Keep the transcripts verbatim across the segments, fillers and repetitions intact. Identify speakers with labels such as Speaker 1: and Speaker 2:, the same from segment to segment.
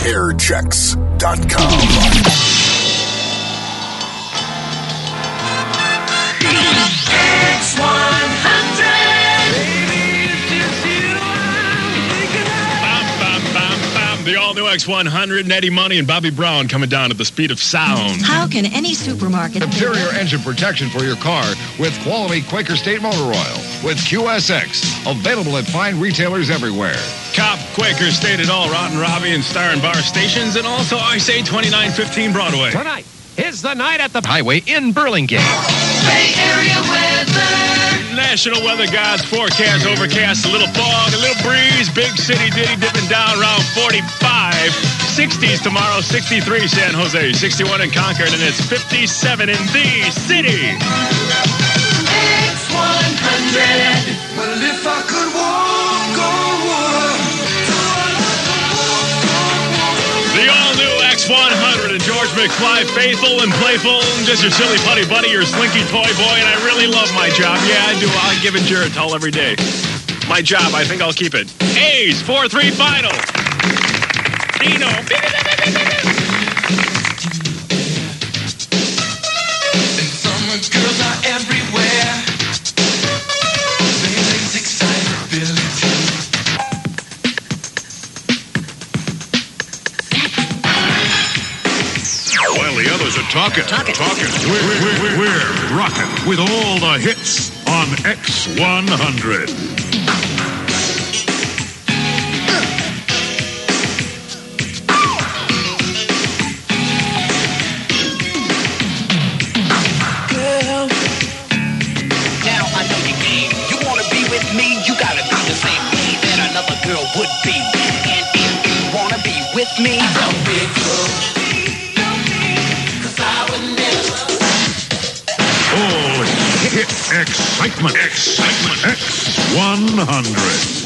Speaker 1: air checks dot com. X one hundred. Baby, it's just you I'm thinking of. Bam, bam, bam, bam. The all-new X one hundred, Eddie Money and Bobby Brown coming down at the speed of sound.
Speaker 2: How can any supermarket...
Speaker 3: Superior engine protection for your car with quality Quaker State Motor Oil with Q S X. Available at fine retailers everywhere.
Speaker 1: Cop, Quaker State at all Rotten Robbie and Star and Bar stations, and also I say twenty-nine fifteen Broadway.
Speaker 4: Tonight is the night at the Highway in Burlingame.
Speaker 1: Bay Area weather. National Weather Gods forecast overcast, a little fog, a little breeze, big city ditty dipping down around forty-five. sixties tomorrow, sixty-three San Jose, sixty-one in Concord, and it's fifty-seven in the city. X one hundred. Well, if I could walk on water. The all-new X one hundred and George McFly, faithful and playful, and just your silly putty buddy, your slinky toy boy, and I really love my job. Yeah, I do. I give it Geritol every day. My job, I think I'll keep it. A's, four three final. Dino. And summer girls are everywhere. Feelings, excitability.
Speaker 5: While the others are talking,
Speaker 2: Talking.
Speaker 5: talking, we're, we're, we're, we're rocking with all the hits on X one hundred.
Speaker 6: Girl, now I know your game. You wanna be with me, you gotta be the same way that another girl would be. And if you wanna be with me, don't be cool.
Speaker 5: All hit excitement, excitement, X one hundred.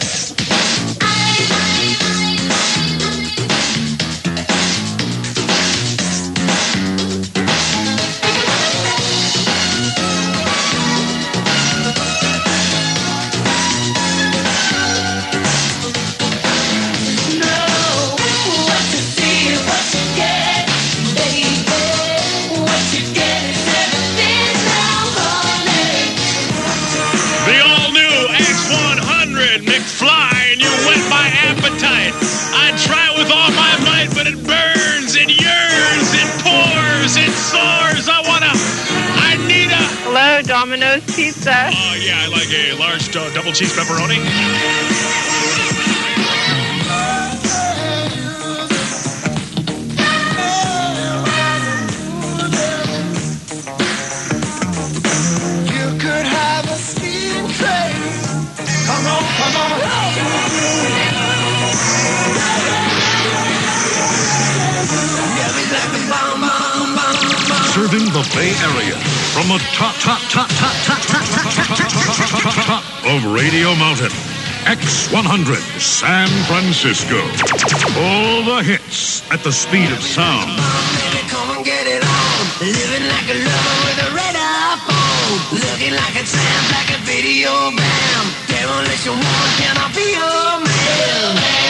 Speaker 7: Hello, Domino's Pizza.
Speaker 1: Oh, yeah, I like a large uh, double cheese pepperoni. You could have a speeding train. Come on, come on.
Speaker 5: Serving the Bay Area from the top, top, top, top, top, top, top, top, top, top, top of Radio Mountain. X one hundred, San Francisco. All the hits at the speed of sound.
Speaker 6: Come and get it on. Living like a lover with a red iPhone. Looking like a tramp, like a video bam. Demolition woman, can I be your man?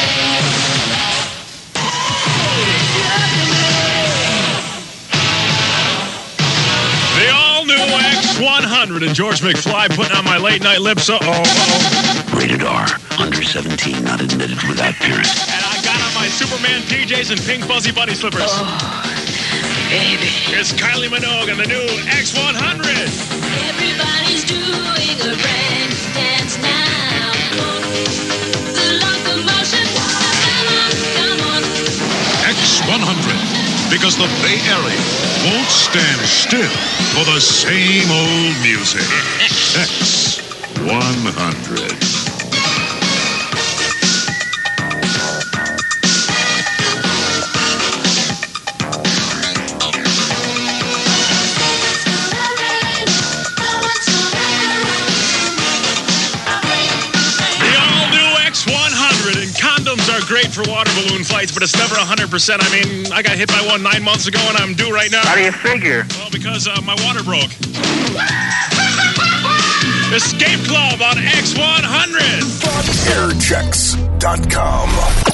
Speaker 1: The all-new X one hundred and George McFly putting on my late-night lips. Uh-oh.
Speaker 8: Rated R. Under seventeen, not admitted without parent.
Speaker 1: And I got on my Superman P Js and pink fuzzy buddy slippers.
Speaker 6: Oh, baby.
Speaker 1: It's Kylie Minogue and the new X one hundred.
Speaker 9: Everybody's doing a break dance now. The locomotion, come on, come on.
Speaker 5: X one hundred, because the Bay Area won't stand still for the same old music. X one hundred.
Speaker 1: Great for water balloon flights, but it's never one hundred percent. I mean, I got hit by one nine months ago, and I'm due right now.
Speaker 8: How do you figure?
Speaker 1: Well, because uh, my water broke. Escape Club on X one hundred. air checks dot com.